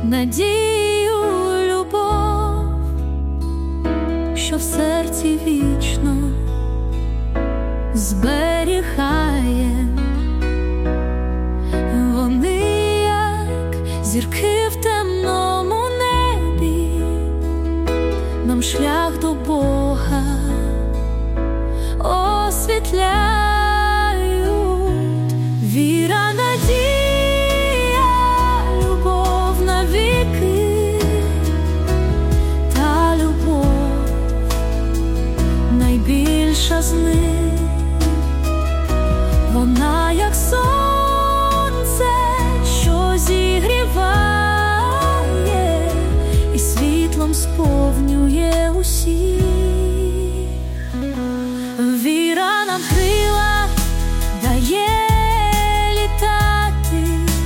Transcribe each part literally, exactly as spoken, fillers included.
надію, любов, що в серці вічно зберігає. Вони, як зірки в темному небі, нам шлях до Бога освітляють. Віра, надія, любов навіки, та любов найбільша з них. Вона, як сонце, що зігріває і світлом сповнює усіх. Віра нам крила дає літати,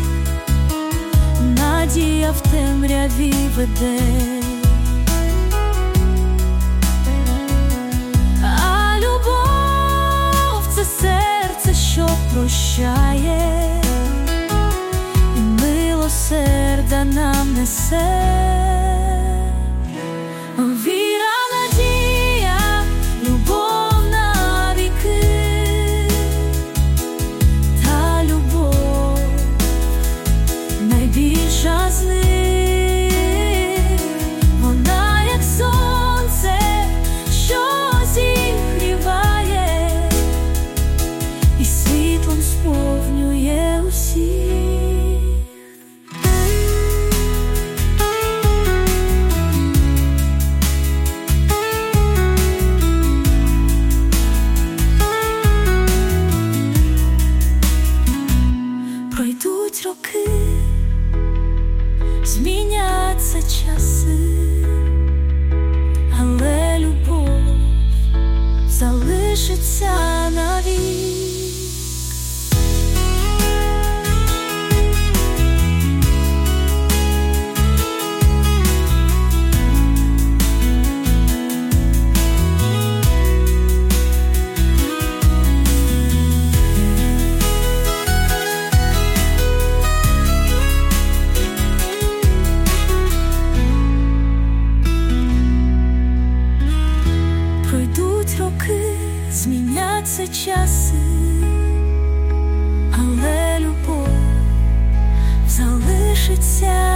надія в темряві веде. А любов – це серце, що прощає, і милосердя нам несе. Віра, надія, любов навіки, та любов найбільша з них. Вона, як сонце, що зігріває і світлом сповнює усіх. Пройдуть роки, зміняться часи, але любов залишиться навік. Пройдуть роки, зміняться часи, але любов залишиться